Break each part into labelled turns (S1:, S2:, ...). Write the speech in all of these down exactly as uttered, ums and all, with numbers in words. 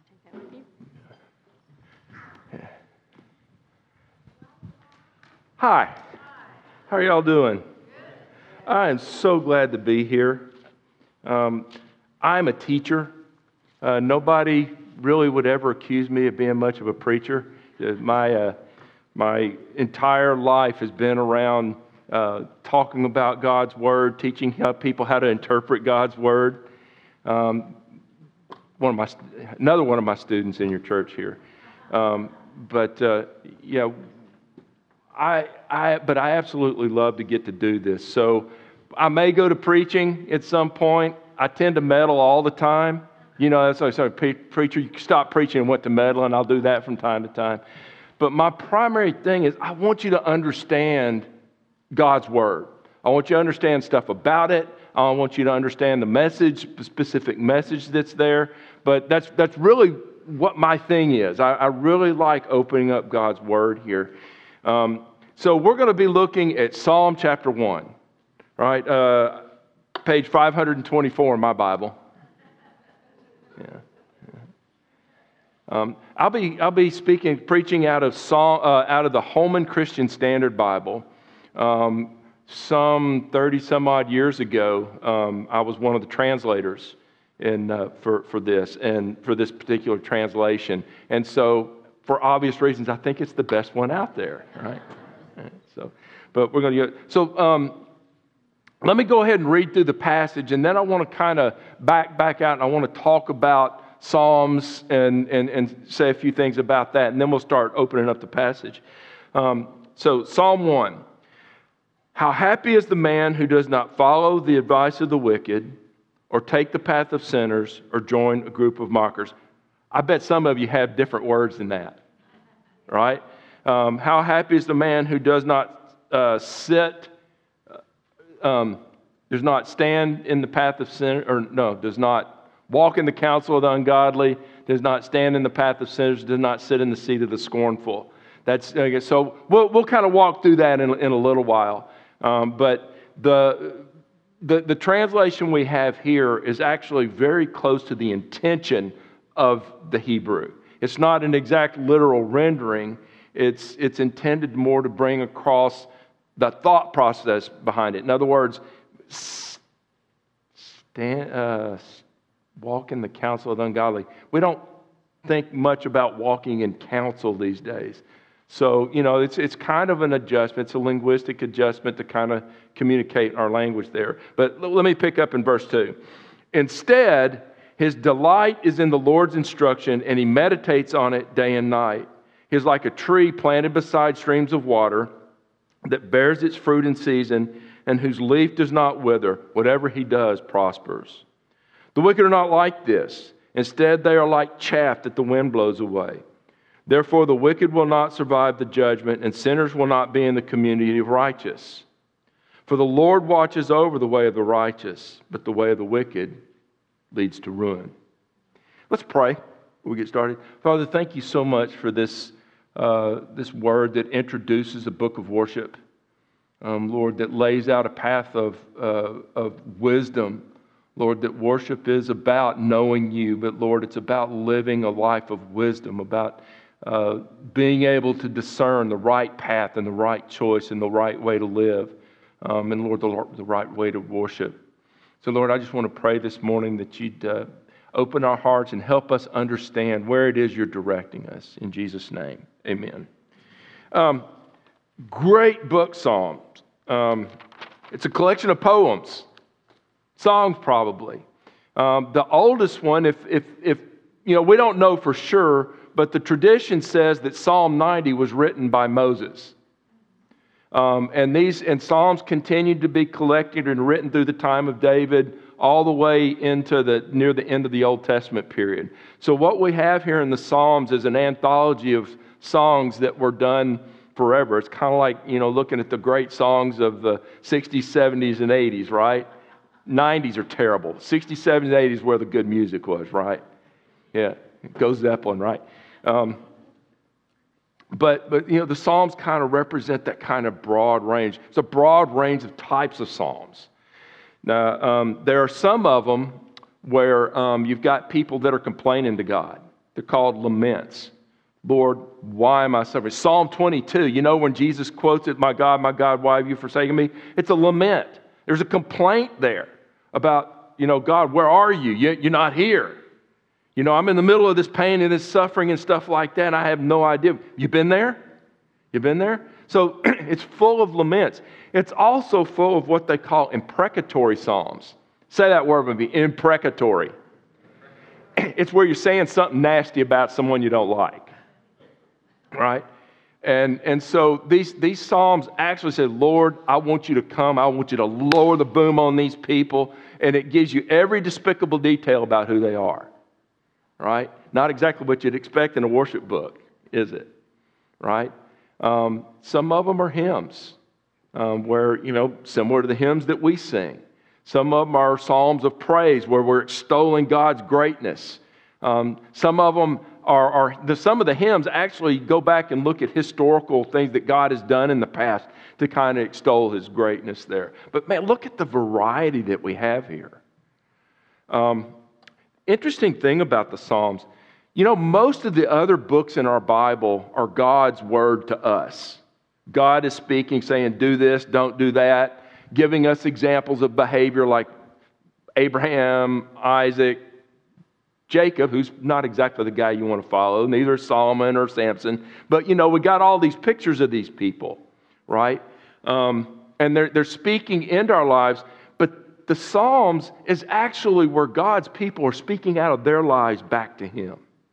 S1: Take that with you.
S2: Hi. How are y'all doing? I am so glad to be here. Um, I'm a teacher. Uh, nobody really would ever accuse me of being much of a preacher. Uh, My uh, my entire life has been around uh, talking about God's Word, teaching how people how to interpret God's Word. Um, one of my another one of my students in your church here, um, but uh, yeah. I, I, but I absolutely love to get to do this. So I may go to preaching at some point. I tend to meddle all the time. You know, that's like, sorry, preacher, you stop preaching and went to meddle, and I'll do that from time to time. But my primary thing is I want you to understand God's Word. I want you to understand stuff about it. I want you to understand the message, the specific message that's there. But that's that's really what my thing is. I, I really like opening up God's Word here. Um, so we're going to be looking at Psalm chapter one, right? Uh, page five hundred twenty-four in my Bible. Yeah. yeah. Um, I'll be I'll be speaking, preaching out of Psalm, uh, out of the Holman Christian Standard Bible. Um, some thirty some odd years ago, um, I was one of the translators in uh, for for this and for this particular translation, and so. For obvious reasons, I think it's the best one out there, right? So, but we're going to get so. Um, let me go ahead and read through the passage, and then I want to kind of back back out, and I want to talk about Psalms and and and say a few things about that, and then we'll start opening up the passage. Um, so, Psalm one: How happy is the man who does not follow the advice of the wicked, or take the path of sinners, or join a group of mockers. I bet some of you have different words than that, right? Um, how happy is the man who does not uh, sit, um, does not stand in the path of sin, or no, does not walk in the counsel of the ungodly, does not stand in the path of sinners, does not sit in the seat of the scornful. That's okay, so we'll we'll kind of walk through that in, in a little while. Um, but the the the translation we have here is actually very close to the intention of the Hebrew. It's not an exact literal rendering. It's it's intended more to bring across the thought process behind it. In other words, stand, uh, walk in the counsel of the ungodly. We don't think much about walking in counsel these days. So, you know, it's it's kind of an adjustment. It's a linguistic adjustment to kind of communicate our language there. But let me pick up in verse two. Instead, his delight is in the Lord's instruction, and he meditates on it day and night. He is like a tree planted beside streams of water that bears its fruit in season, and whose leaf does not wither. Whatever he does prospers. The wicked are not like this. Instead, they are like chaff that the wind blows away. Therefore, the wicked will not survive the judgment, and sinners will not be in the community of righteous. For the Lord watches over the way of the righteous, but the way of the wicked leads to ruin. Let's pray before we get started. Father, thank you so much for this uh, this word that introduces a book of worship. Um, Lord, that lays out a path of uh, of wisdom. Lord, that worship is about knowing you, but Lord, it's about living a life of wisdom, about uh, being able to discern the right path and the right choice and the right way to live, um, and Lord, the, the right way to worship. So, Lord, I just want to pray this morning that you'd uh, open our hearts and help us understand where it is you're directing us. In Jesus' name, amen. Um, great book, Psalms. Um, it's a collection of poems, songs probably. Um, the oldest one, if, if, if, you know, we don't know for sure, but the tradition says that Psalm ninety was written by Moses. Um, and these and Psalms continued to be collected and written through the time of David, all the way into the near the end of the Old Testament period. So what we have here in the Psalms is an anthology of songs that were done forever. It's kind of like, you know, looking at the great songs of the sixties, seventies, and eighties, right? nineties are terrible. sixties, seventies, and eighties where the good music was, right? Yeah, Go Zeppelin, right? Um, But, but you know, the Psalms kind of represent that kind of broad range. It's a broad range of types of Psalms. Now, um, there are some of them where um, you've got people that are complaining to God. They're called laments. Lord, why am I suffering? Psalm twenty-two, you know when Jesus quotes it, my God, my God, why have you forsaken me? It's a lament. There's a complaint there about, you know, God, where are you? You're not here. You know, I'm in the middle of this pain and this suffering and stuff like that, and I have no idea. You been there? You been there? So it's full of laments. It's also full of what they call imprecatory psalms. Say that word with me, imprecatory. It's where you're saying something nasty about someone you don't like. Right? And and so these, these psalms actually say, Lord, I want you to come. I want you to lower the boom on these people. And it gives you every despicable detail about who they are. Right? Not exactly what you'd expect in a worship book, is it? Right? Um, some of them are hymns, um, where, you know, similar to the hymns that we sing. Some of them are psalms of praise where we're extolling God's greatness. Um, some of them are, are the, some of the hymns actually go back and look at historical things that God has done in the past to kind of extol His greatness there. But man, look at the variety that we have here. Um, interesting thing about the Psalms, you know, most of the other books in our Bible are God's word to us. God is speaking, saying, do this, don't do that, giving us examples of behavior like Abraham, Isaac, Jacob, who's not exactly the guy you want to follow, neither is Solomon or Samson. But, you know, we got all these pictures of these people, right? Um, and they're, they're speaking into our lives. But the Psalms is actually where God's people are speaking out of their lives back to Him.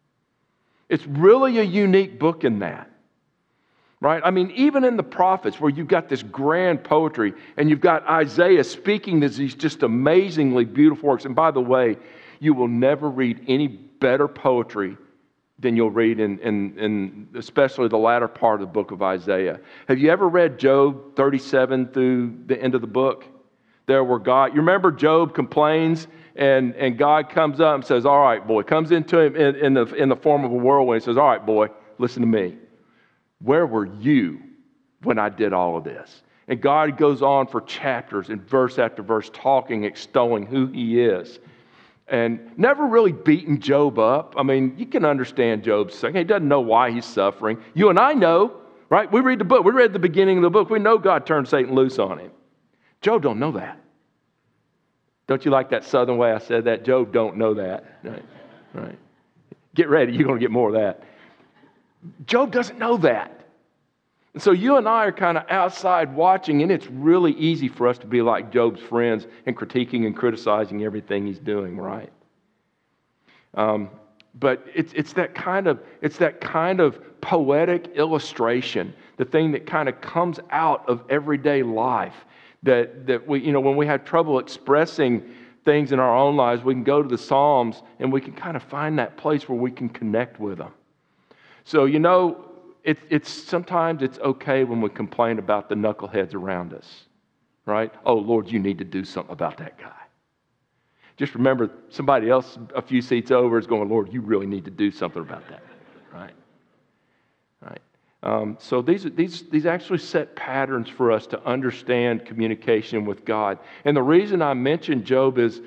S2: It's really a unique book in that, right? I mean, even in the prophets where you've got this grand poetry and you've got Isaiah speaking these just amazingly beautiful works. And by the way, you will never read any better poetry than you'll read in, in, in especially the latter part of the book of Isaiah. Have you ever read Job thirty-seven through the end of the book? There where God, you remember Job complains and, and God comes up and says, all right, boy, comes into him in, in, the, in the form of a whirlwind and says, all right, boy, listen to me. Where were you when I did all of this? And God goes on for chapters and verse after verse talking, extolling who He is. And never really beating Job up. I mean, you can understand Job's saying he doesn't know why he's suffering. You and I know, right? We read the book. We read the beginning of the book. We know God turned Satan loose on him. Job don't know that. Don't you like that southern way I said that? Job don't know that. Right? Right. Get ready. You're going to get more of that. Job doesn't know that. And so you and I are kind of outside watching, and it's really easy for us to be like Job's friends and critiquing and criticizing everything he's doing, right? Um, but it's it's that kind of it's that kind of poetic illustration, the thing that kind of comes out of everyday life. That that we you know when we have trouble expressing things in our own lives, we can go to the Psalms and we can kind of find that place where we can connect with them. So you know. It, it's sometimes it's okay when we complain about the knuckleheads around us, right? Oh, Lord, you need to do something about that guy. Just remember, somebody else a few seats over is going, Lord, you really need to do something about that, right? Right. Um, so these these these actually set patterns for us to understand communication with God. And the reason I mentioned Job is,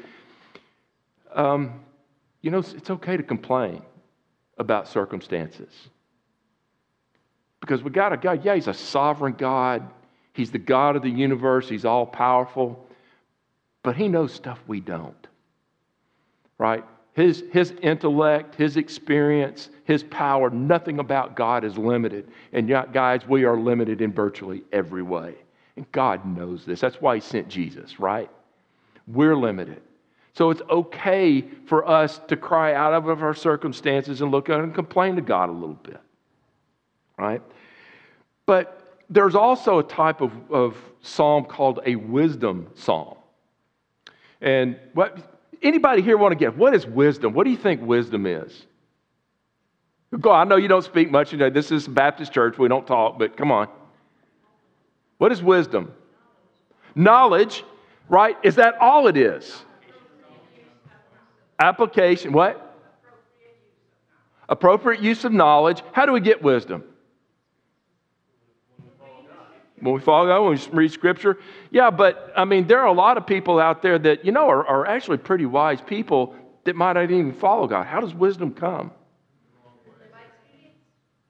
S2: um, you know, it's okay to complain about circumstances. Because we got a God, yeah, He's a sovereign God. He's the God of the universe. He's all powerful. But He knows stuff we don't. Right? His, his intellect, His experience, His power, nothing about God is limited. And yet, guys, we are limited in virtually every way. And God knows this. That's why He sent Jesus, right? We're limited. So it's okay for us to cry out of our circumstances and look at and complain to God a little bit. Right? But there's also a type of, of psalm called a wisdom psalm. And what anybody here want to get? What is wisdom? What do you think wisdom is? Go on, I know you don't speak much. You know, this is Baptist church. We don't talk, but come on. What is wisdom? Knowledge, right? Is that all it is? Application, what? Appropriate use of knowledge. How do we get wisdom? When we follow God, when we read Scripture. Yeah, but, I mean, there are a lot of people out there that, you know, are, are actually pretty wise people that might not even follow God. How does wisdom come?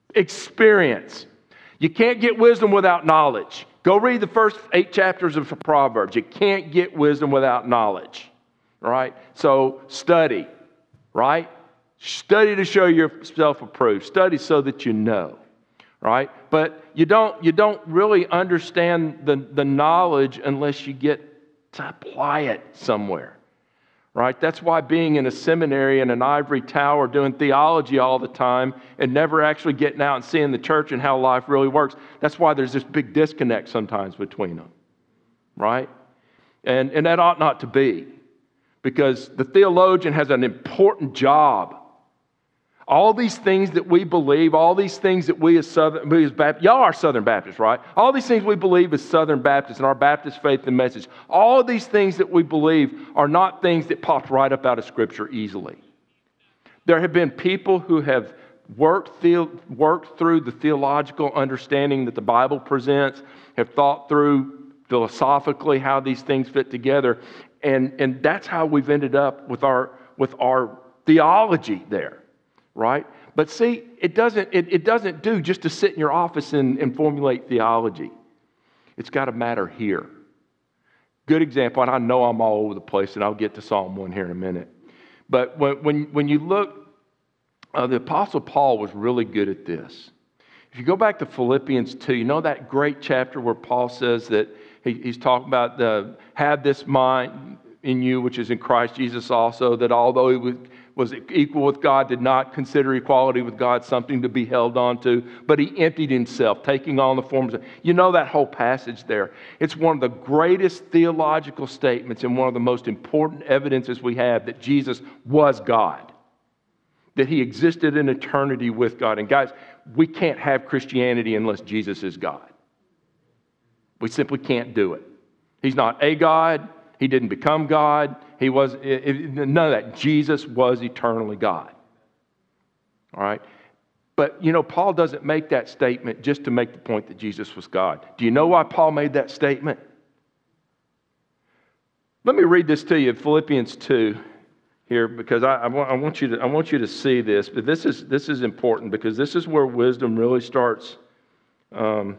S2: Experience. You can't get wisdom without knowledge. Go read the first eight chapters of Proverbs. You can't get wisdom without knowledge. Right? So study. Right? Study to show yourself approved. Study so that you know. Right? But you don't, you don't really understand the, the knowledge unless you get to apply it somewhere. Right? That's why being in a seminary in an ivory tower doing theology all the time and never actually getting out and seeing the church and how life really works, that's why there's this big disconnect sometimes between them. Right? And, and that ought not to be, because the theologian has an important job. All these things that we believe, all these things that we as Southern, we as Baptists, y'all are Southern Baptists, right? All these things we believe as Southern Baptists and our Baptist faith and message, all of these things that we believe are not things that popped right up out of Scripture easily. There have been people who have worked, the, worked through the theological understanding that the Bible presents, have thought through philosophically how these things fit together, and, and that's how we've ended up with our, with our theology there. Right? But see, it doesn't, it, it doesn't do just to sit in your office and, and formulate theology. It's got to matter here. Good example, and I know I'm all over the place, and I'll get to Psalm one here in a minute. But when, when, when you look, uh, the Apostle Paul was really good at this. If you go back to Philippians two, you know that great chapter where Paul says that he, he's talking about the, have this mind in you, which is in Christ Jesus also, that although he was, was equal with God, did not consider equality with God something to be held on to, but he emptied himself, taking on the forms of... You know that whole passage there. It's one of the greatest theological statements and one of the most important evidences we have that Jesus was God, that he existed in eternity with God. And guys, we can't have Christianity unless Jesus is God. We simply can't do it. He's not a God. He didn't become God. He was, it, it, none of that. Jesus was eternally God. All right? But, you know, Paul doesn't make that statement just to make the point that Jesus was God. Do you know why Paul made that statement? Let me read this to you, Philippians two here, because I, I, want, I, want you to, I want you to see this. But this is, this is important, because this is where wisdom really starts... Um,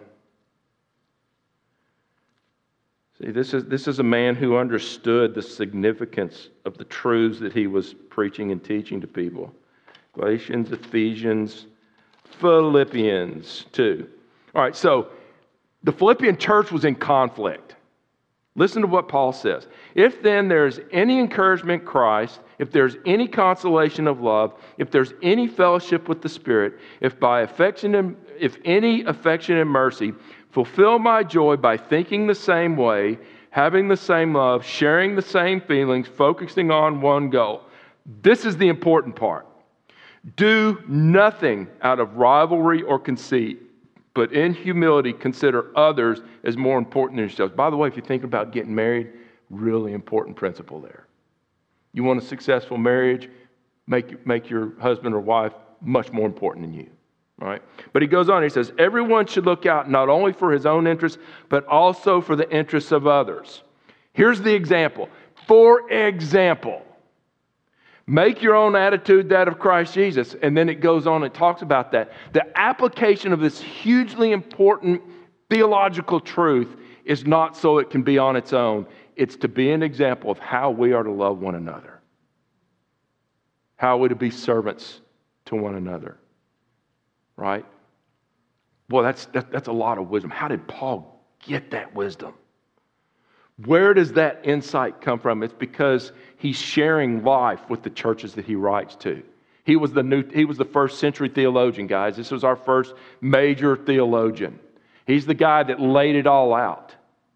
S2: See, this is, this is a man who understood the significance of the truths that he was preaching and teaching to people. Galatians, Ephesians, Philippians two. All right, so the Philippian church was in conflict. Listen to what Paul says. If then there's any encouragement in Christ, if there's any consolation of love, if there's any fellowship with the Spirit, if by affection and, if any affection and mercy, fulfill my joy by thinking the same way, having the same love, sharing the same feelings, focusing on one goal. This is the important part. Do nothing out of rivalry or conceit, but in humility consider others as more important than yourselves. By the way, if you think about getting married, really important principle there. You want a successful marriage, make, make your husband or wife much more important than you. Right? But he goes on, he says, everyone should look out not only for his own interests, but also for the interests of others. Here's the example. For example, make your own attitude that of Christ Jesus. And then it goes on and talks about that. The application of this hugely important theological truth is not so it can be on its own. It's to be an example of how we are to love one another. How we're to be servants to one another. Right? Well, that's, that, that's a lot of wisdom. How did Paul get that wisdom? Where does that insight come from? It's because he's sharing life with the churches that he writes to. He was the new, he was the first century theologian, guys. This was our first major theologian. He's the guy that laid it all out.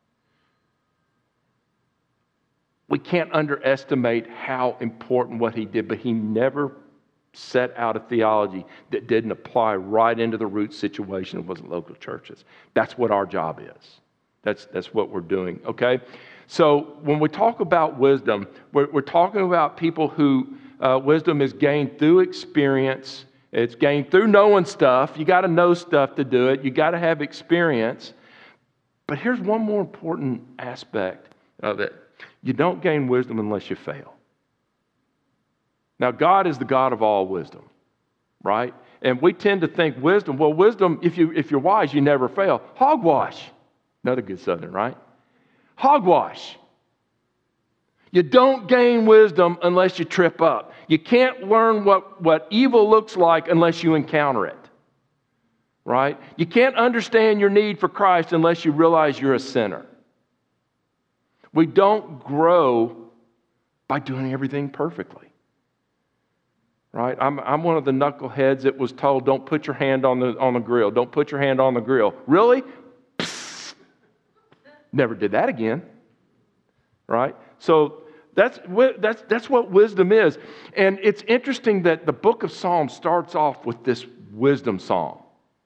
S2: We can't underestimate how important what he did, but he never set out a theology that didn't apply right into the root situation of what local churches. That's what our job is. That's, that's what we're doing, okay? So when we talk about wisdom, we're, we're talking about people who uh, wisdom is gained through experience. It's gained through knowing stuff. You got to know stuff to do it. You got to have experience. But here's one more important aspect of it. You don't gain wisdom unless you fail. Now, God is the God of all wisdom, right? And we tend to think wisdom, well, wisdom, if, you, if you're wise, you never fail. Hogwash. Another good Southern, right? Hogwash. You don't gain wisdom unless you trip up. You can't learn what, what evil looks like unless you encounter it. Right? You can't understand your need for Christ unless you realize you're a sinner. We don't grow by doing everything perfectly. Right? I'm, I'm one of the knuckleheads that was told, don't put your hand on the, on the grill. Don't put your hand on the grill. Really? Psst. Never did that again. Right? So that's, that's, that's what wisdom is. And it's interesting that the book of Psalms starts off with this wisdom psalm.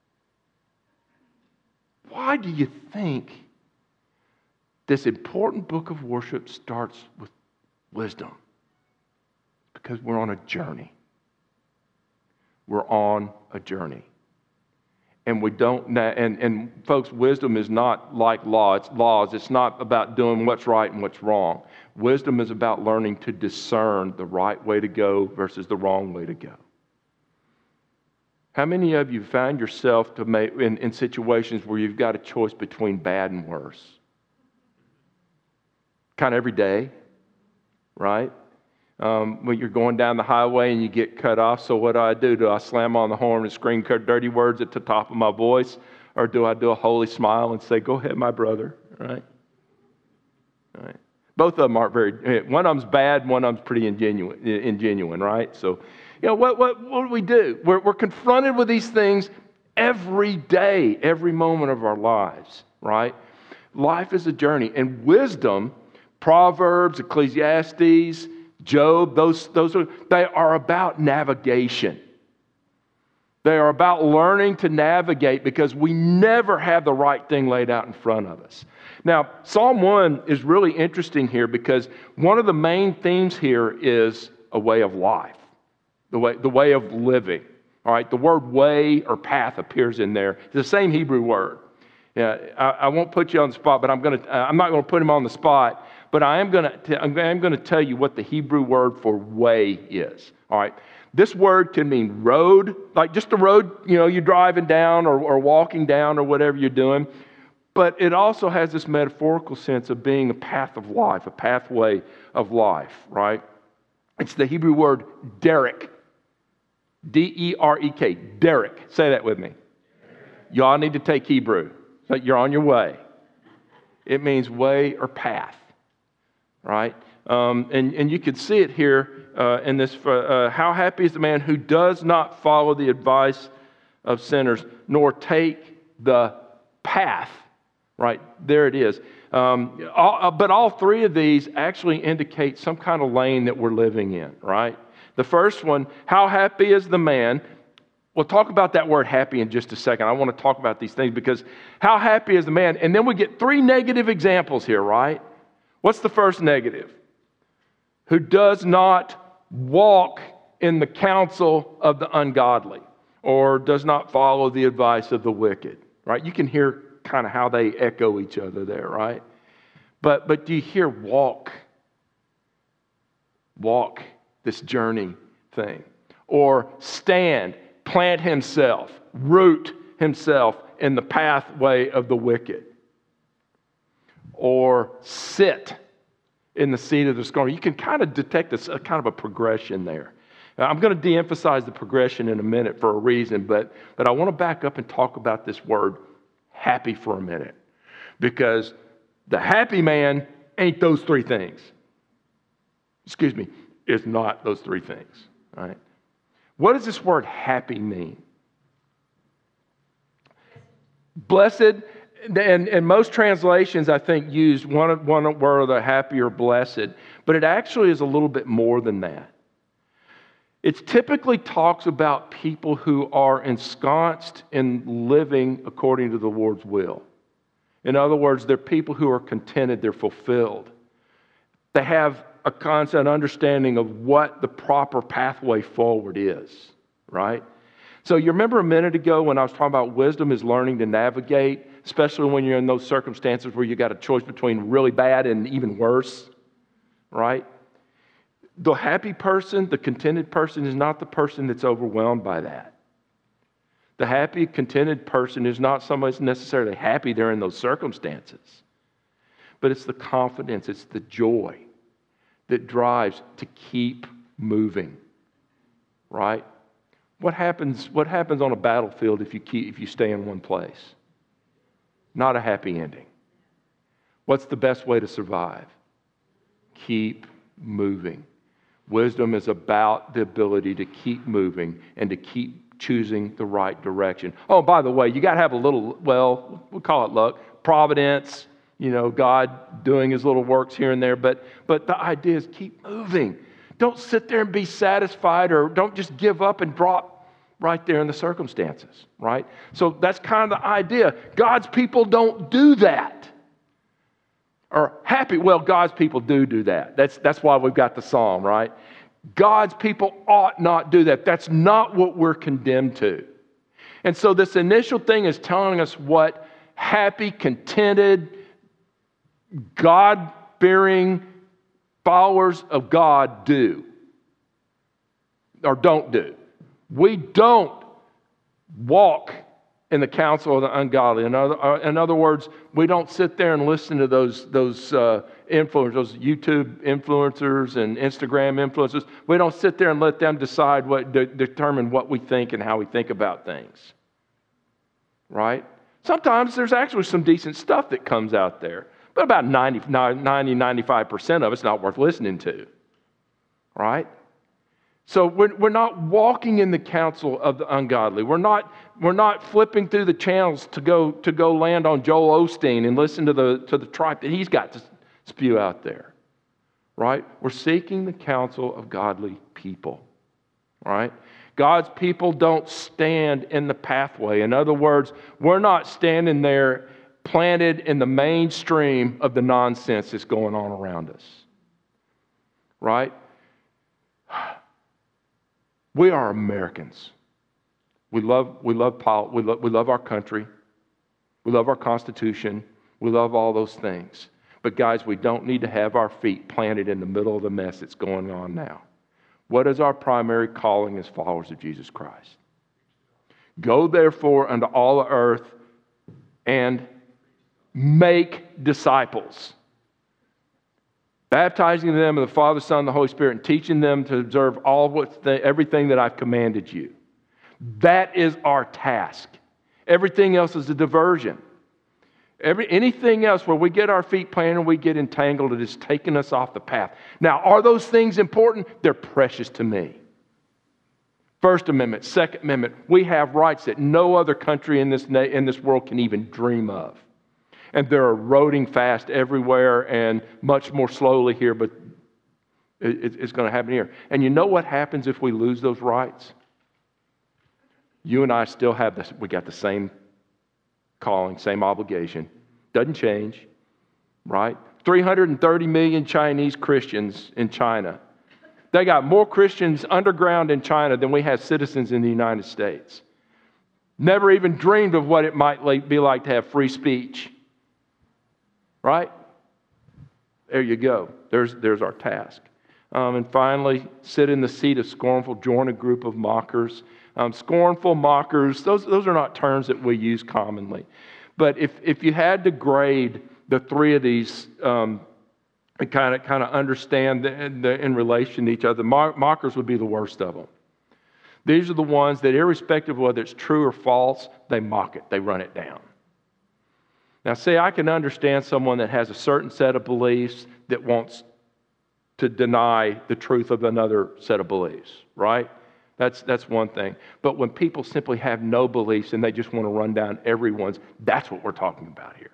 S2: Why do you think this important book of worship starts with wisdom? Because we're on a journey. We're on a journey. And we don't, and, and folks, wisdom is not like law. It's laws. It's not about doing what's right and what's wrong. Wisdom is about learning to discern the right way to go versus the wrong way to go. How many of you find yourself to make, in, in situations where you've got a choice between bad and worse? Kind of every day, right? Um, when you're going down the highway and you get cut off, so what do I do? Do I slam on the horn and scream dirty words at the top of my voice? Or do I do a holy smile and say, go ahead, my brother, right? Right. Both of them aren't very, one of them's bad, one of them's pretty ingenuine, ingenuine, right? So, you know, what, what, what do we do? We're, we're confronted with these things every day, every moment of our lives, right? Life is a journey. And wisdom, Proverbs, Ecclesiastes, Job, those, those are, they are about navigation. They are about learning to navigate because we never have the right thing laid out in front of us. Now, Psalm one is really interesting here because one of the main themes here is a way of life, the way, the way of living. All right, the word way or path appears in there. It's the same Hebrew word. Yeah, I, I won't put you on the spot, but I'm going to. I'm not going to put him on the spot. But I am going to. I'm going to tell you what the Hebrew word for way is. All right. This word can mean road, like just a road, you know, you're driving down or, or walking down or whatever you're doing. But it also has this metaphorical sense of being a path of life, a pathway of life, right? It's the Hebrew word derek. D E R E K, derek. Say that with me. Y'all need to take Hebrew. So you're on your way. It means way or path, right? Um, and, and you can see it here uh, in this. Uh, how happy is the man who does not follow the advice of sinners, nor take the path, right? There it is. Um, all, but all three of these actually indicate some kind of lane that we're living in, right? The first one, how happy is the man? We'll talk about that word happy in just a second. I want to talk about these things because how happy is the man? And then we get three negative examples here, right? What's the first negative? Who does not walk in the counsel of the ungodly or does not follow the advice of the wicked, right? You can hear kind of how they echo each other there, right? But, but do you hear walk? Walk, this journey thing. Or stand, plant himself, root himself in the pathway of the wicked. Or sit in the seat of the scorner. You can kind of detect a, a kind of a progression there. Now, I'm going to de-emphasize the progression in a minute for a reason, but, but I want to back up and talk about this word happy for a minute. Because the happy man ain't those three things. Excuse me, it's not those three things. All right? What does this word happy mean? Blessed, and, and most translations, I think, use one, one word, the happy or blessed, but it actually is a little bit more than that. It typically talks about people who are ensconced in living according to the Lord's will. In other words, they're people who are contented, they're fulfilled. They have a concept, an understanding of what the proper pathway forward is, right? So you remember a minute ago when I was talking about wisdom is learning to navigate, especially when you're in those circumstances where you got a choice between really bad and even worse, right? The happy person, the contented person is not the person that's overwhelmed by that. The happy, contented person is not somebody that's necessarily happy there in those circumstances. But it's the confidence, it's the joy that drives to keep moving. Right? What happens, what happens on a battlefield if you keep, if you stay in one place? Not a happy ending. What's the best way to survive? Keep moving. Wisdom is about the ability to keep moving and to keep choosing the right direction. Oh, by the way, you got to have a little, well, we'll call it luck, providence, you know, God doing his little works here and there. But, but the idea is keep moving. Don't sit there and be satisfied, or don't just give up and drop right there in the circumstances, right? So that's kind of the idea. God's people don't do that. Or happy, well, God's people do do that. That's, that's why we've got the psalm, right? God's people ought not do that. That's not what we're condemned to. And so this initial thing is telling us what happy, contented, God-fearing followers of God do or don't do. We don't walk in the counsel of the ungodly. In other, in other words, we don't sit there and listen to those, those uh, influencers, those YouTube influencers and Instagram influencers. We don't sit there and let them decide what, de- determine what we think and how we think about things. Right? Sometimes there's actually some decent stuff that comes out there. But about ninety, ninety, ninety-five percent of it's not worth listening to. Right? So we're, we're not walking in the counsel of the ungodly. We're not, we're not flipping through the channels to go, to go land on Joel Osteen and listen to the, to the tripe that he's got to spew out there. Right? We're seeking the counsel of godly people. Right? God's people don't stand in the pathway. In other words, we're not standing there planted in the mainstream of the nonsense that's going on around us. Right? We are Americans. We love, we love, we love, we love our country. We love our Constitution. We love all those things. But guys, we don't need to have our feet planted in the middle of the mess that's going on now. What is our primary calling as followers of Jesus Christ? Go therefore unto all the earth and make disciples, baptizing them in the Father, Son, and the Holy Spirit, and teaching them to observe all what the, everything that I've commanded you. That is our task. Everything else is a diversion. Every, anything else where we get our feet planted and we get entangled, it is taking us off the path. Now, are those things important? They're precious to me. First Amendment, Second Amendment, we have rights that no other country in this, in this world can even dream of. And they're eroding fast everywhere and much more slowly here, but it, it's going to happen here. And you know what happens if we lose those rights? You and I still have this, we got the same calling, same obligation. Doesn't change, right? three hundred thirty million Chinese Christians in China. They got more Christians underground in China than we have citizens in the United States. Never even dreamed of what it might be like to have free speech. Right? There you go. There's, there's our task. Um, and finally, sit in the seat of scornful, join a group of mockers. Um, scornful, mockers, those, those are not terms that we use commonly. But if, if you had to grade the three of these um, and kind of kind of understand the, the, in relation to each other, mockers would be the worst of them. These are the ones that, irrespective of whether it's true or false, they mock it, they run it down. Now, see, I can understand someone that has a certain set of beliefs that wants to deny the truth of another set of beliefs, right? That's, that's one thing. But when people simply have no beliefs and they just want to run down everyone's, that's what we're talking about here.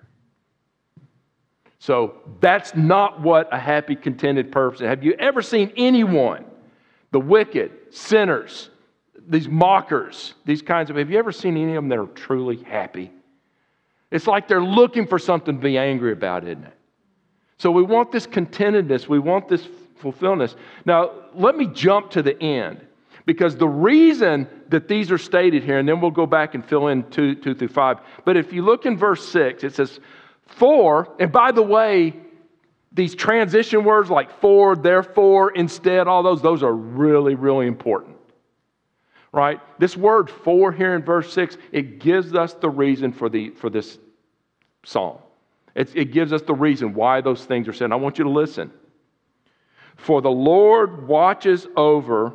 S2: So that's not what a happy, contented person. Have you ever seen anyone, the wicked, sinners, these mockers, these kinds of, have you ever seen any of them that are truly happy? It's like they're looking for something to be angry about, isn't it? So we want this contentedness. We want this fulfillment. Now, let me jump to the end. Because the reason that these are stated here, and then we'll go back and fill in two, two through five. But if you look in verse six, it says, for, and by the way, these transition words like for, therefore, instead, all those, those are really, really important. right? This word for here in verse six, it gives us the reason for, the, for this psalm. It's, it gives us the reason why those things are said. I want you to listen. For the Lord watches over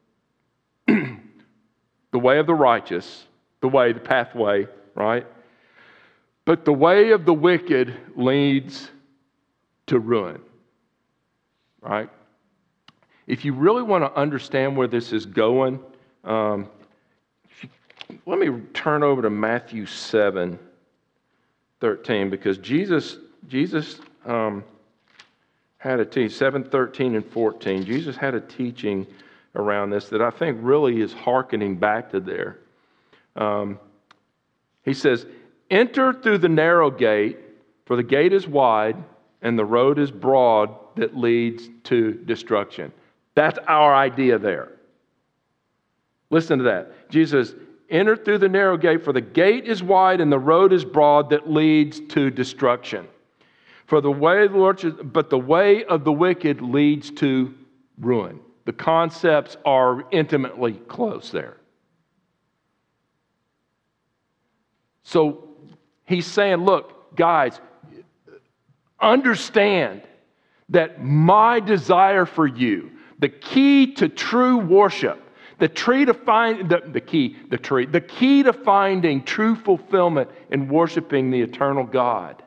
S2: the way of the righteous, the way, the pathway, right? But the way of the wicked leads to ruin, right? If you really want to understand where this is going, um, you, let me turn over to Matthew seven thirteen, because Jesus, Jesus um, had a teaching, seven thirteen and fourteen. Jesus had a teaching around this that I think really is hearkening back to there. Um, he says, enter through the narrow gate, for the gate is wide and the road is broad that leads to destruction. That's our idea there. Listen to that. Jesus says, enter through the narrow gate, for the gate is wide and the road is broad that leads to destruction. For the way of the Lord, but the way of the wicked leads to ruin. The concepts are intimately close there. So he's saying, look, guys, understand that my desire for you, the key to true worship, the tree to find the, the key, the tree, the key to finding true fulfillment in worshiping the eternal God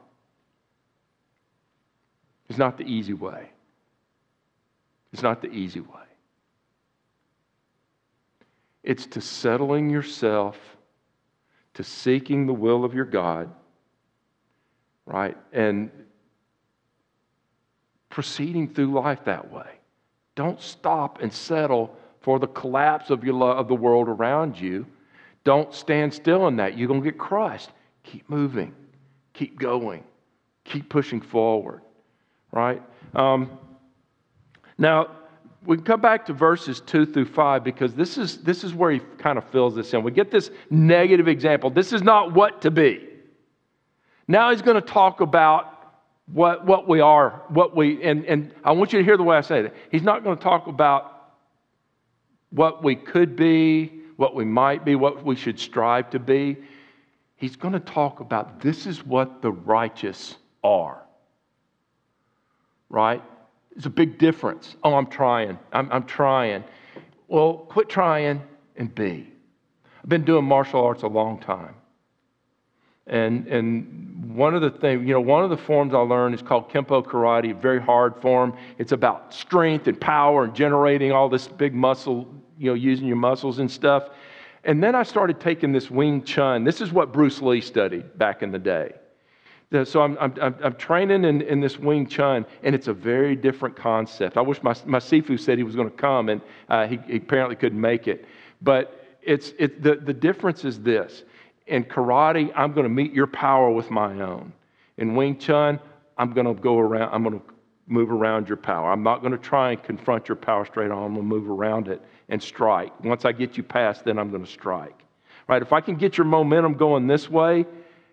S2: is not the easy way. It's not the easy way. It's to settling yourself, to seeking the will of your God, right? And proceeding through life that way. Don't stop and settle for the collapse of your love of the world around you. Don't stand still in that. You're going to get crushed. Keep moving. Keep going. Keep pushing forward, right? Um, now, we can come back to verses two through five, because this is, this is where he kind of fills this in. We get this negative example. This is not what to be. Now he's going to talk about what, what we are, what we, and, and I want you to hear the way I say that. He's not going to talk about what we could be, what we might be, what we should strive to be. He's going to talk about this is what the righteous are. Right? It's a big difference. Oh, I'm trying. I'm, I'm trying. Well, quit trying and be. I've been doing martial arts a long time. And and one of the things, you know, one of the forms I learned is called Kempo Karate, a very hard form. It's about strength and power and generating all this big muscle, you know, using your muscles and stuff. And then I started taking this Wing Chun. This is what Bruce Lee studied back in the day. So I'm, I'm, I'm training in, in this Wing Chun, and it's a very different concept. I wish my, my Sifu said he was going to come, and uh, he, he apparently couldn't make it. But it's, it, the, the difference is this. In karate, I'm going to meet your power with my own. In Wing Chun, I'm going to go around, I'm going to move around your power. I'm not going to try and confront your power straight on. I'm going to move around it and strike. Once I get you past, then I'm going to strike. Right? If I can get your momentum going this way,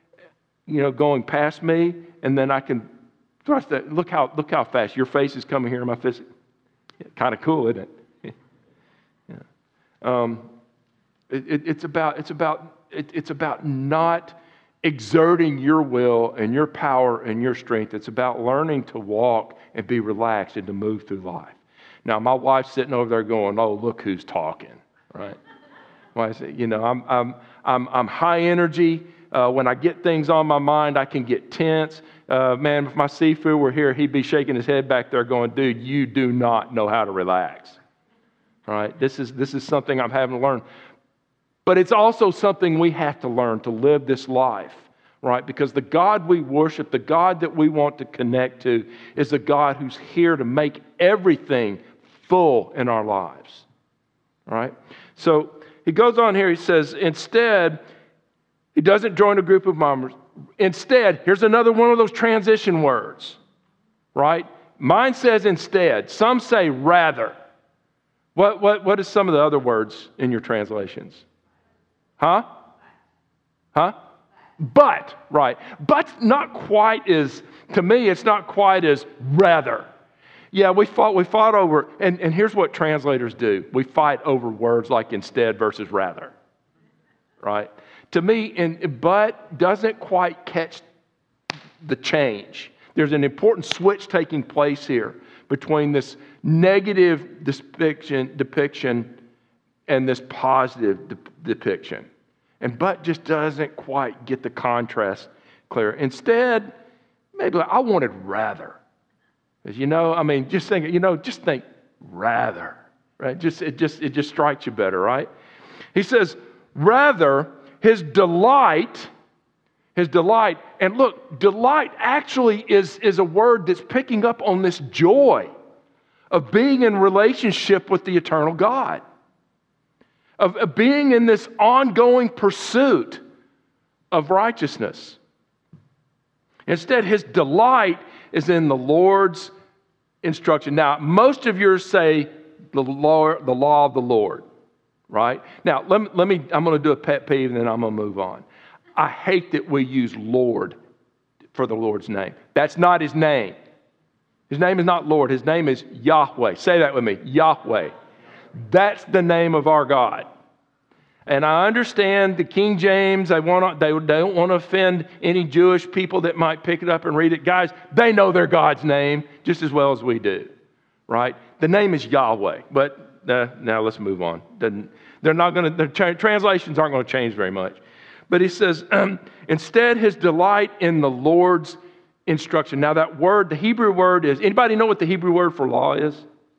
S2: you know, going past me, and then I can thrust that. Look how look how fast your face is coming here in my fist. Yeah, kind of cool, isn't it? Yeah. Um, it, it, it's about it's about it, it's about not exerting your will and your power and your strength. It's about learning to walk and be relaxed and to move through life. Now, my wife's sitting over there going, "Oh, look who's talking!" Right? Well, I say, you know, I'm I'm I'm I'm high energy. Uh, when I get things on my mind, I can get tense. Uh, man, if my Sifu were here, he'd be shaking his head back there going, dude, you do not know how to relax. All right? This is, this is something I'm having to learn. But it's also something we have to learn to live this life, right? Because the God we worship, the God that we want to connect to, is a God who's here to make everything full in our lives. All right? So he goes on here, he says, instead, he doesn't join a group of mourners. Instead, here's another one of those transition words, right? Mine says instead. Some say rather. What, what, what is some of the other words in your translations? Huh? Huh? But, right. But not quite as, to me, it's not quite as rather. Yeah, we fought, we fought over, and, and here's what translators do. We fight over words like instead versus rather, right? To me, in, but doesn't quite catch the change. There's an important switch taking place here between this negative depiction, depiction and this positive de- depiction. And but just doesn't quite get the contrast clear. Instead, maybe like, I wanted rather. As you know, I mean, just think, you know, just think rather, right? Just it just it just strikes you better, right? He says, rather, his delight, his delight, and look, delight actually is, is a word that's picking up on this joy of being in relationship with the eternal God, of, of being in this ongoing pursuit of righteousness. Instead, his delight is in the Lord's instruction. Now, most of yours say the law, the law of the Lord, right? Now, let me, let me I'm going to do a pet peeve and then I'm going to move on. I hate that we use Lord for the Lord's name. That's not his name. His name is not Lord. His name is Yahweh. Say that with me, Yahweh. That's the name of our God. And I understand the King James, they, want to, they, they don't want to offend any Jewish people that might pick it up and read it. Guys, they know their God's name just as well as we do, right? The name is Yahweh, but uh, now let's move on. Doesn't, they're not going to, their tra- translations aren't going to change very much. But he says, um, instead his delight in the Lord's instruction. Now that word, the Hebrew word is, anybody know what the Hebrew word for law is?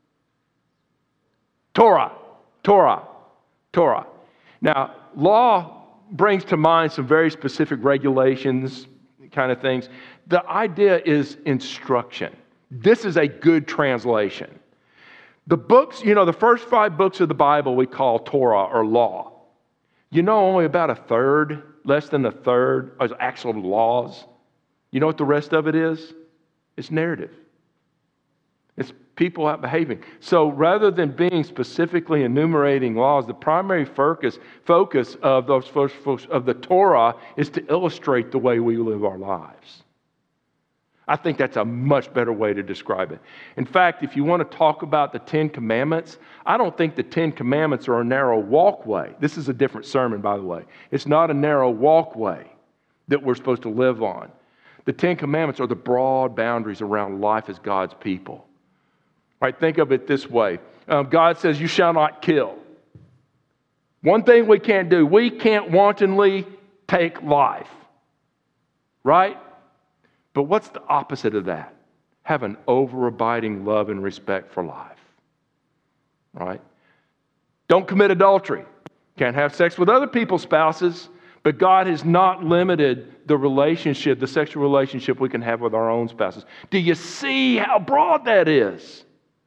S2: Torah, Torah, Torah. Now, law brings to mind some very specific regulations, kind of things. The idea is instruction. This is a good translation. The books, you know, the first five books of the Bible we call Torah or law. You know, only about a third, less than a third, are actual laws. You know what the rest of it is? It's narrative. It's people out behaving. So rather than being specifically enumerating laws, the primary focus focus of those of the Torah is to illustrate the way we live our lives. I think that's a much better way to describe it. In fact, if you want to talk about the Ten Commandments, I don't think the Ten Commandments are a narrow walkway. This is a different sermon, by the way. It's not a narrow walkway that we're supposed to live on. The Ten Commandments are the broad boundaries around life as God's people. Right, think of it this way. Um, God says, you shall not kill. One thing we can't do, we can't wantonly take life. Right? But what's the opposite of that? Have an overabiding love and respect for life. Right? Don't commit adultery. Can't have sex with other people's spouses. But God has not limited the relationship, the sexual relationship we can have with our own spouses. Do you see how broad that is?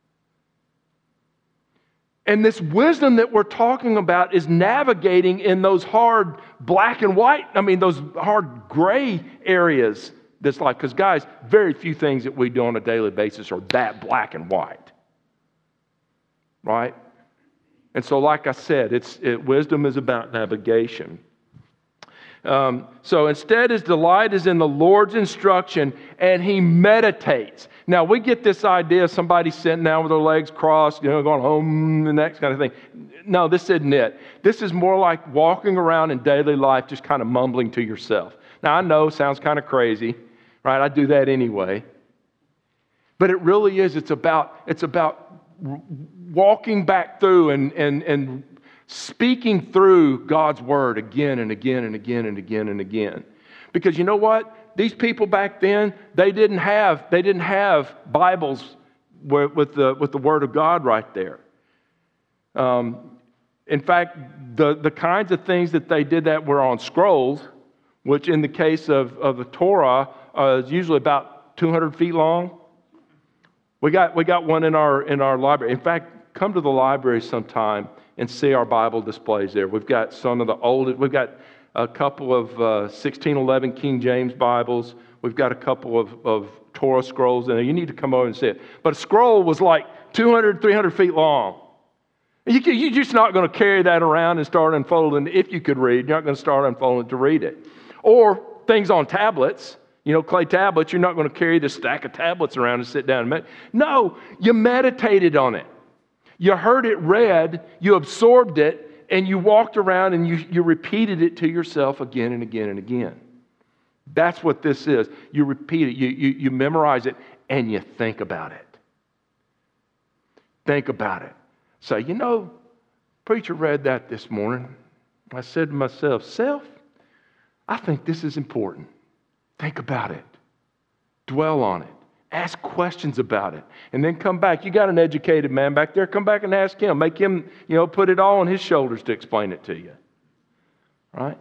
S2: And this wisdom that we're talking about is navigating in those hard black and white, I mean, those hard gray areas that's like, because guys, very few things that we do on a daily basis are that black and white. Right? And so, like I said, it's it, wisdom is about navigation. Um, so instead, his delight is in the Lord's instruction, and he meditates. Now, we get this idea of somebody sitting down with their legs crossed, you know, going home and that kind of thing. No, this isn't it. This is more like walking around in daily life, just kind of mumbling to yourself. Now, I know, sounds kind of crazy, right? I do that anyway. But it really is. It's about, it's about walking back through and, and, and speaking through God's word again and again and again and again and again. Because you know what? These people back then, they didn't have they didn't have Bibles with the with the Word of God right there. Um, in fact, the, the kinds of things that they did that were on scrolls, which in the case of, of the Torah uh, is usually about two hundred feet long. We got we got one in our in our library. In fact, come to the library sometime and see our Bible displays there. We've got some of the oldest. We've got a couple of uh, sixteen eleven King James Bibles. We've got a couple of, of Torah scrolls in there. You need to come over and see it. But a scroll was like two hundred, three hundred feet long. You can, you're just not going to carry that around and start unfolding. If you could read, you're not going to start unfolding to read it. Or things on tablets. You know, clay tablets, you're not going to carry this stack of tablets around and sit down and meditate. No, you meditated on it. You heard it read, you absorbed it, and you walked around and you, you repeated it to yourself again and again and again. That's what this is. You repeat it, you, you, you memorize it, and you think about it. Think about it. Say, you know, preacher read that this morning. I said to myself, self, I think this is important. Think about it. Dwell on it. Ask questions about it. And then come back. You got an educated man back there. Come back and ask him. Make him, you know, put it all on his shoulders to explain it to you. Right?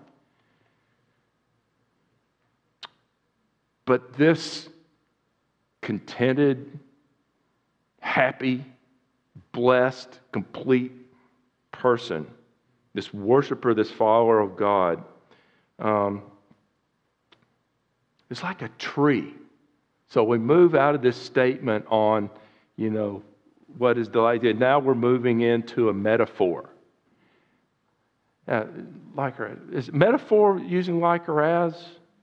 S2: But this contented, happy, blessed, complete person, this worshiper, this follower of God, um, it's like a tree. So we move out of this statement on, you know, what is delight. Now we're moving into a metaphor. Uh, like, is metaphor using like or as?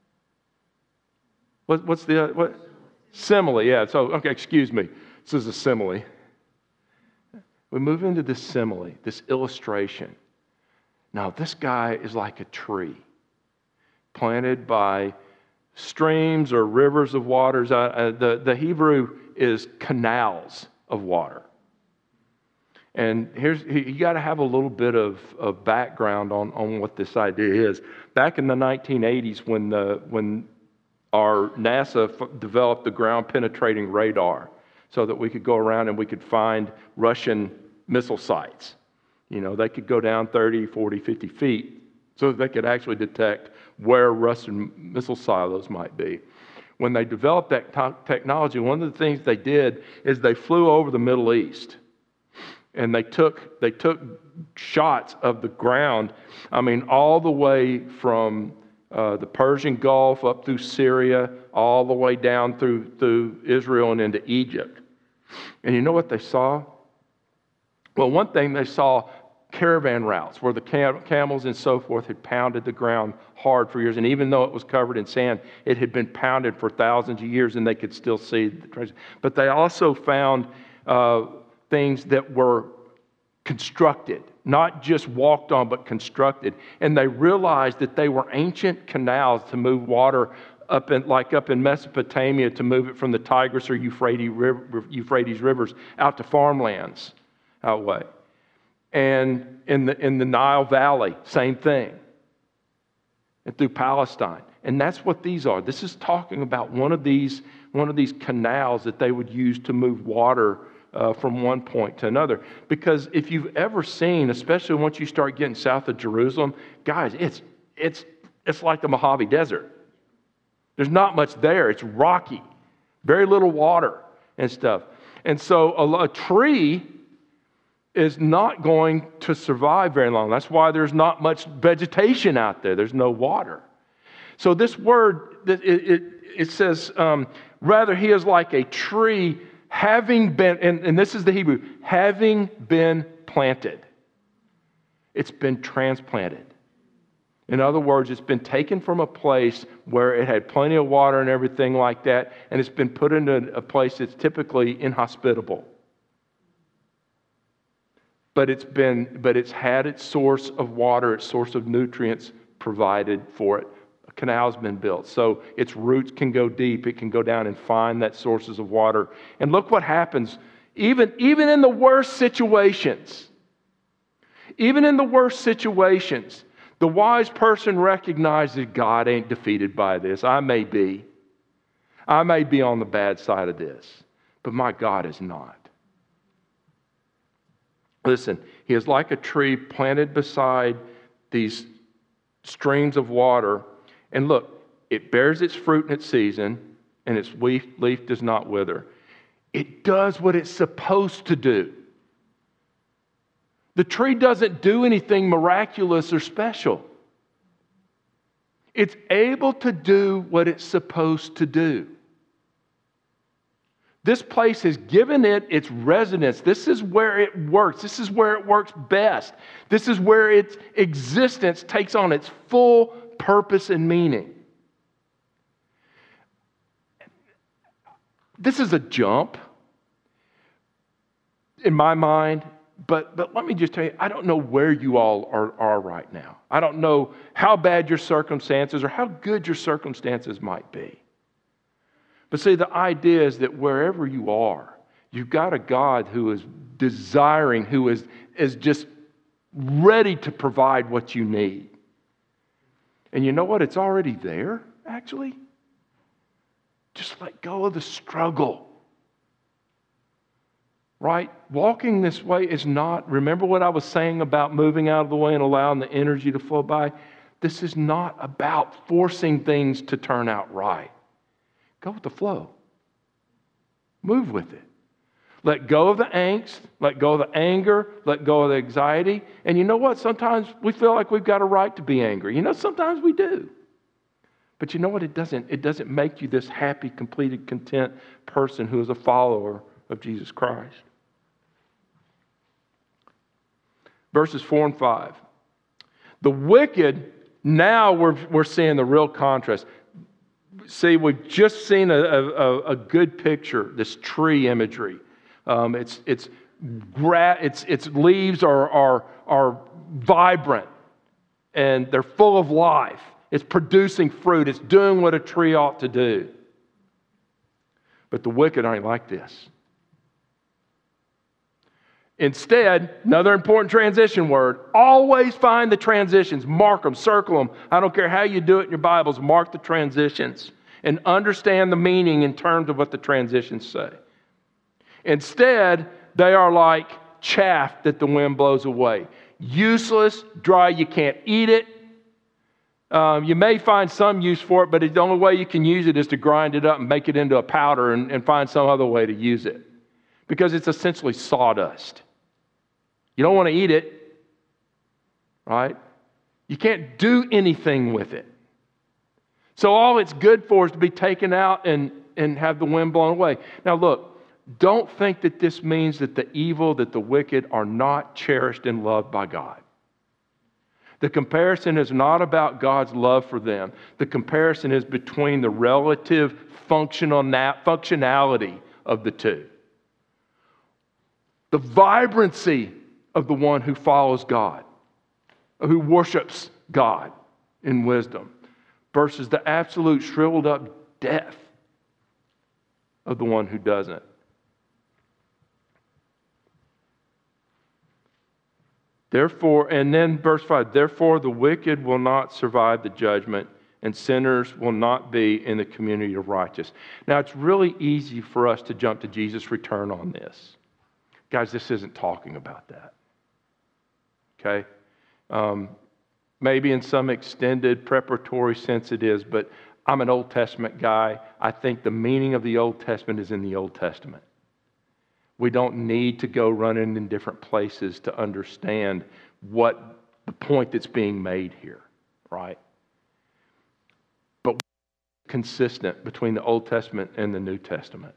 S2: What, what's the what? Simile? Yeah. So okay, excuse me. This is a simile. We move into this simile, this illustration. Now this guy is like a tree, planted by streams or rivers of waters. Uh, uh, the, the Hebrew is canals of water. And here's, you got to have a little bit of, of background on, on what this idea is. Back in the nineteen eighties, when, the, when our NASA f- developed the ground penetrating radar so that we could go around and we could find Russian missile sites. You know, they could go down thirty, forty, fifty feet so that they could actually detect where Russian missile silos might be. When they developed that t- technology, one of the things they did is they flew over the Middle East. And they took they took shots of the ground, I mean, all the way from uh, the Persian Gulf up through Syria, all the way down through, through Israel and into Egypt. And you know what they saw? Well, one thing, they saw caravan routes where the cam- camels and so forth had pounded the ground hard for years. And even though it was covered in sand, it had been pounded for thousands of years and they could still see the treasure. But they also found uh, things that were constructed, not just walked on, but constructed. And they realized that they were ancient canals to move water up in, like up in Mesopotamia, to move it from the Tigris or Euphrates, river, Euphrates rivers out to farmlands out way. And in the in the Nile Valley, same thing. And through Palestine. And that's what these are. This is talking about one of these one of these canals that they would use to move water uh, from one point to another. Because if you've ever seen, especially once you start getting south of Jerusalem, guys, it's it's it's like the Mojave Desert. There's not much there. It's rocky, very little water and stuff. And so a, a tree is not going to survive very long. That's why there's not much vegetation out there. There's no water. So this word, it, it, it says, um, rather he is like a tree having been, and, and this is the Hebrew, having been planted. It's been transplanted. In other words, it's been taken from a place where it had plenty of water and everything like that, and it's been put into a place that's typically inhospitable. But it's been, but it's had its source of water, its source of nutrients provided for it. A canal's been built, so its roots can go deep. It can go down and find that sources of water. And look what happens, even, even in the worst situations. Even in the worst situations, the wise person recognizes God ain't defeated by this. I may be. I may be on the bad side of this, but my God is not. Listen, he is like a tree planted beside these streams of water. And look, it bears its fruit in its season, and its leaf, leaf does not wither. It does what it's supposed to do. The tree doesn't do anything miraculous or special. It's able to do what it's supposed to do. This place has given it its residence. This is where it works. This is where it works best. This is where its existence takes on its full purpose and meaning. This is a jump in my mind, but, but let me just tell you, I don't know where you all are, are right now. I don't know how bad your circumstances or how good your circumstances might be. But see, the idea is that wherever you are, you've got a God who is desiring, who is, is just ready to provide what you need. And you know what? It's already there, actually. Just let go of the struggle. Right? Walking this way is not, remember what I was saying about moving out of the way and allowing the energy to flow by? This is not about forcing things to turn out right. Go with the flow. Move with it. Let go of the angst, let go of the anger, let go of the anxiety. And you know what? Sometimes we feel like we've got a right to be angry. You know, sometimes we do. But you know what? It doesn't, it doesn't make you this happy, completed, content person who is a follower of Jesus Christ. Verses four and five. The wicked, now we're, we're seeing the real contrast. See, we've just seen a, a, a good picture, this tree imagery. Um, it's, it's, gra- it's, its leaves are, are, are vibrant and they're full of life. It's producing fruit. It's doing what a tree ought to do. But the wicked aren't like this. Instead, another important transition word, always find the transitions. Mark them, circle them. I don't care how you do it in your Bibles, mark the transitions and understand the meaning in terms of what the transitions say. Instead, they are like chaff that the wind blows away. Useless, dry, you can't eat it. Um, you may find some use for it, but the only way you can use it is to grind it up and make it into a powder and, and find some other way to use it. Because it's essentially sawdust. You don't want to eat it, right? You can't do anything with it. So all it's good for is to be taken out and, and have the wind blown away. Now look, don't think that this means that the evil, that the wicked are not cherished and loved by God. The comparison is not about God's love for them. The comparison is between the relative functional functionality of the two. The vibrancy of the one who follows God, who worships God in wisdom, versus the absolute shriveled up death of the one who doesn't. Therefore, and then verse five, therefore the wicked will not survive the judgment, and sinners will not be in the community of righteous. Now, it's really easy for us to jump to Jesus' return on this. Guys, this isn't talking about that. Okay? Um, maybe in some extended preparatory sense it is, but I'm an Old Testament guy. I think the meaning of the Old Testament is in the Old Testament. We don't need to go running in different places to understand what the point that's being made here, right? But consistent between the Old Testament and the New Testament.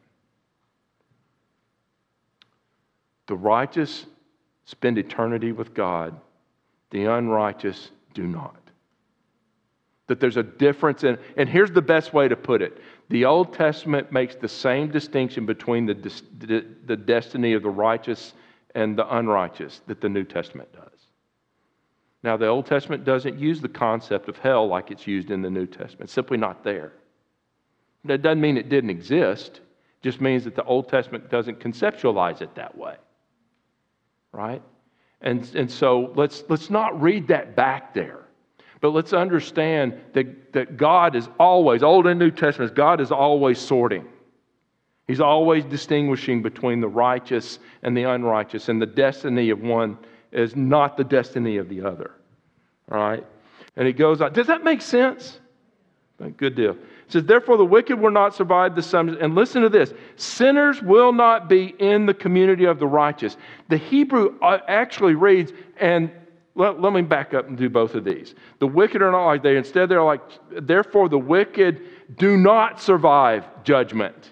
S2: The righteous spend eternity with God. The unrighteous do not. That there's a difference in, and here's the best way to put it. The Old Testament makes the same distinction between the, the, the destiny of the righteous and the unrighteous that the New Testament does. Now, the Old Testament doesn't use the concept of hell like it's used in the New Testament. It's simply not there. That doesn't mean it didn't exist. It just means that the Old Testament doesn't conceptualize it that way. Right? And, and so let's, let's not read that back there. But let's understand that, that God is always, Old and New Testaments, God is always sorting. He's always distinguishing between the righteous and the unrighteous. And the destiny of one is not the destiny of the other. All right? And he goes on. Does that make sense? Good deal. It says, therefore the wicked will not survive the summons. And listen to this. Sinners will not be in the community of the righteous. The Hebrew actually reads, and let, let me back up and do both of these. The wicked are not like they. Instead they're like, therefore the wicked do not survive judgment.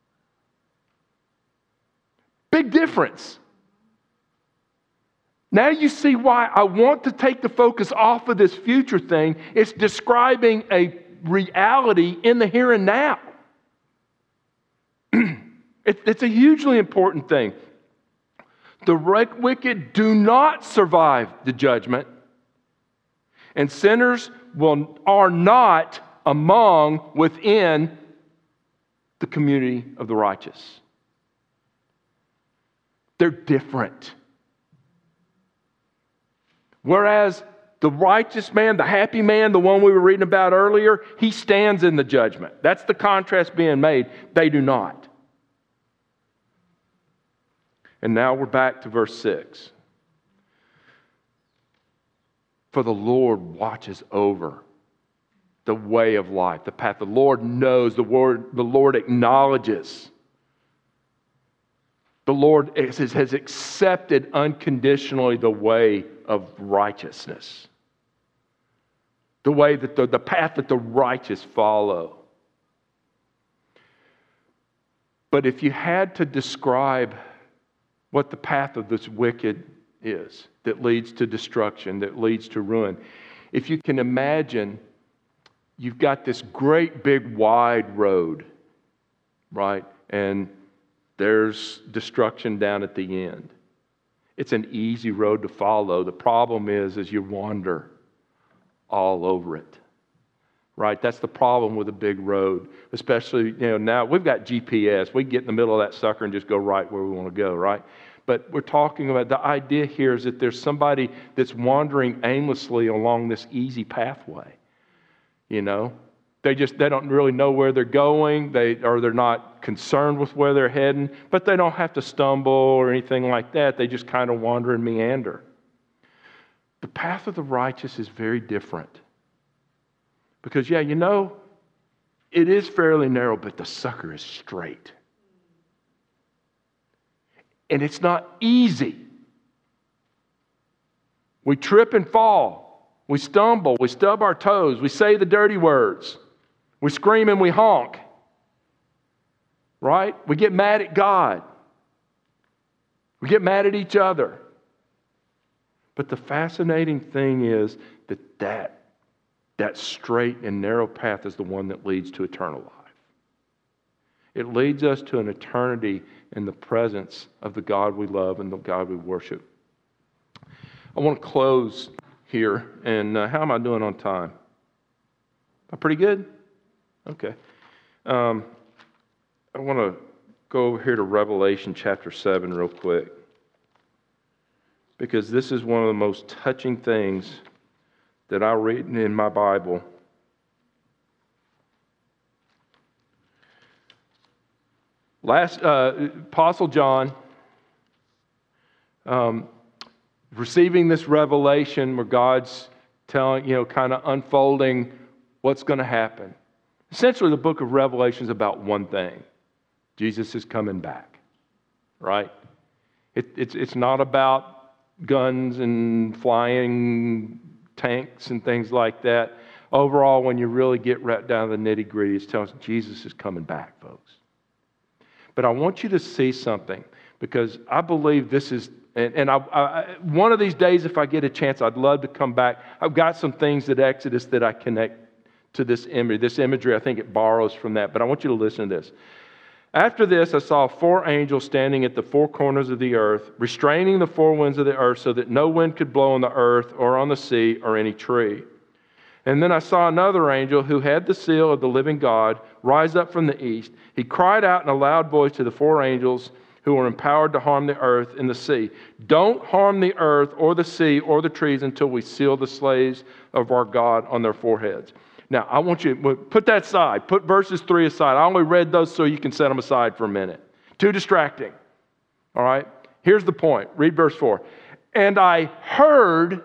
S2: Big difference. Now you see why I want to take the focus off of this future thing. It's describing a reality in the here and now. it, it's a hugely important thing. The wicked do not survive the judgment, and sinners will, are not among, within the community of the righteous. They're different. Whereas the righteous man, the happy man, the one we were reading about earlier, he stands in the judgment. That's the contrast being made. They do not. And now we're back to verse six. For the Lord watches over the way of life, the path. The Lord knows, the Lord, the Lord acknowledges. The Lord has accepted unconditionally the way of righteousness. The way that the, the path that the righteous follow. But if you had to describe what the path of this wicked is, that leads to destruction, that leads to ruin, if you can imagine, you've got this great big wide road, right? And there's destruction down at the end. It's an easy road to follow. The problem is, is you wander all over it, right? That's the problem with a big road, especially, you know, now we've got G P S. We can get in the middle of that sucker and just go right where we want to go, right? But we're talking about, the idea here is that there's somebody that's wandering aimlessly along this easy pathway, you know? They just, they don't really know where they're going, they or they're not concerned with where they're heading, but they don't have to stumble or anything like that. They just kind of wander and meander. The path of the righteous is very different. Because, yeah, you know, it is fairly narrow, but the sucker is straight. And it's not easy. We trip and fall. We stumble. We stub our toes. We say the dirty words. We scream and we honk. Right? We get mad at God. We get mad at each other. But the fascinating thing is that that, that straight and narrow path is the one that leads to eternal life. It leads us to an eternity in the presence of the God we love and the God we worship. I want to close here. And uh, how am I doing on time? Am I pretty good? Okay. Um, I want to go over here to Revelation chapter seven real quick, because this is one of the most touching things that I read in my Bible. Last, uh, Apostle John, um, receiving this revelation where God's telling, you know, kind of unfolding what's going to happen. Essentially, the book of Revelation is about one thing. Jesus is coming back, right? It, it's, it's not about guns and flying tanks and things like that. Overall, when you really get right down to the nitty-gritty, it's telling us Jesus is coming back, folks. But I want you to see something, because I believe this is, and, and I, I, one of these days, if I get a chance, I'd love to come back. I've got some things at Exodus that I connect to this imagery. This imagery, I think it borrows from that, but I want you to listen to this. After this, I saw four angels standing at the four corners of the earth, restraining the four winds of the earth so that no wind could blow on the earth or on the sea or any tree. And then I saw another angel who had the seal of the living God rise up from the east. He cried out in a loud voice to the four angels who were empowered to harm the earth and the sea. Don't harm the earth or the sea or the trees until we seal the slaves of our God on their foreheads. Now, I want you to put that aside. Put verses three aside. I only read those so you can set them aside for a minute. Too distracting. All right? Here's the point. Read verse four. And I heard,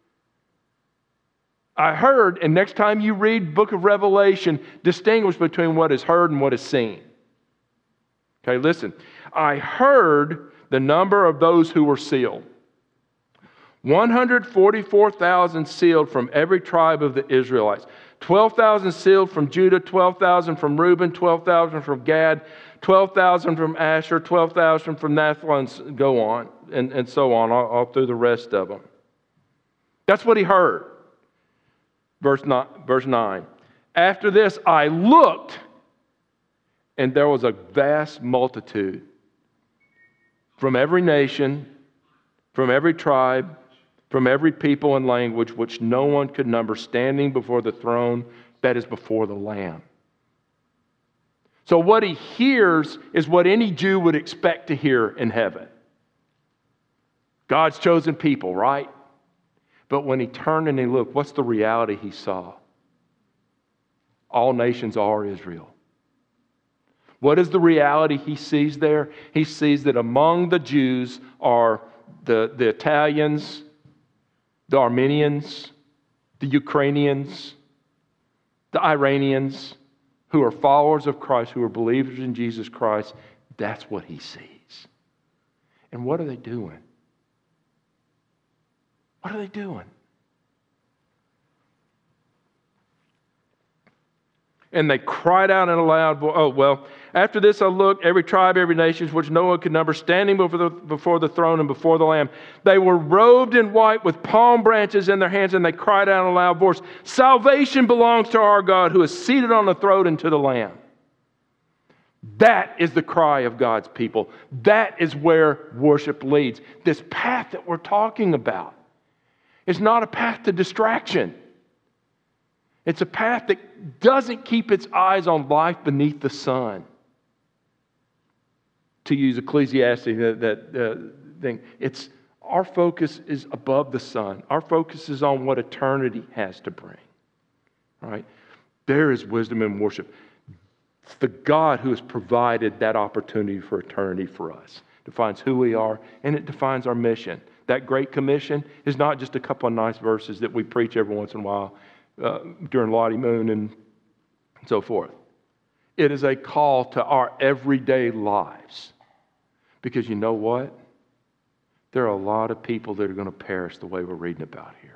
S2: I heard, and next time you read book of Revelation, distinguish between what is heard and what is seen. Okay, listen. I heard the number of those who were sealed. one hundred forty-four thousand sealed from every tribe of the Israelites. twelve thousand sealed from Judah, twelve thousand from Reuben, twelve thousand from Gad, twelve thousand from Asher, twelve thousand from Naphtali, and go on, and, and so on, all, all through the rest of them. That's what he heard. Verse nine, verse nine. After this I looked, And there was a vast multitude from every nation, from every tribe, from every people and language, which no one could number, standing before the throne that is before the Lamb. So what he hears is what any Jew would expect to hear in heaven. God's chosen people, right? But when he turned and he looked, what's the reality he saw? All nations are Israel. What is the reality he sees there? He sees that among the Jews are the, the Italians, the Armenians, the Ukrainians, the Iranians, who are followers of Christ, who are believers in Jesus Christ. That's what he sees. And what are they doing? What are they doing? And they cried out in a loud voice. Oh, well, after this I looked, every tribe, every nation, which no one could number, standing before the, before the throne and before the Lamb. They were robed in white with palm branches in their hands, and they cried out in a loud voice, "Salvation belongs to our God who is seated on the throne and to the Lamb." That is the cry of God's people. That is where worship leads. This path that we're talking about is not a path to distraction. It's a path that doesn't keep its eyes on life beneath the sun. To use Ecclesiastes, that, that uh, thing, it's our focus is above the sun. Our focus is on what eternity has to bring. Right? There is wisdom in worship. It's the God who has provided that opportunity for eternity for us. It defines who we are, and it defines our mission. That Great Commission is not just a couple of nice verses that we preach every once in a while uh, during Lottie Moon and so forth. It is a call to our everyday lives. Because you know what? There are a lot of people that are going to perish the way we're reading about here.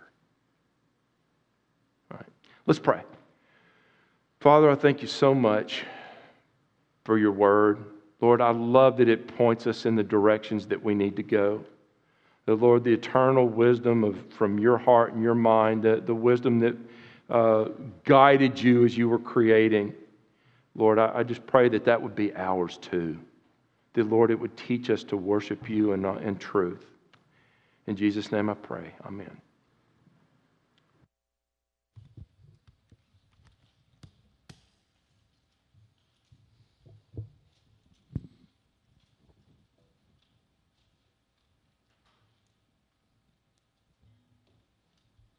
S2: All right, let's pray. Father, I thank you so much for your word. Lord, I love that it points us in the directions that we need to go. The Lord, the eternal wisdom of from your heart and your mind, the, the wisdom that uh, guided you as you were creating. Lord, I, I just pray that that would be ours too. That, Lord, it would teach us to worship you in, in truth. In Jesus' name I pray. Amen.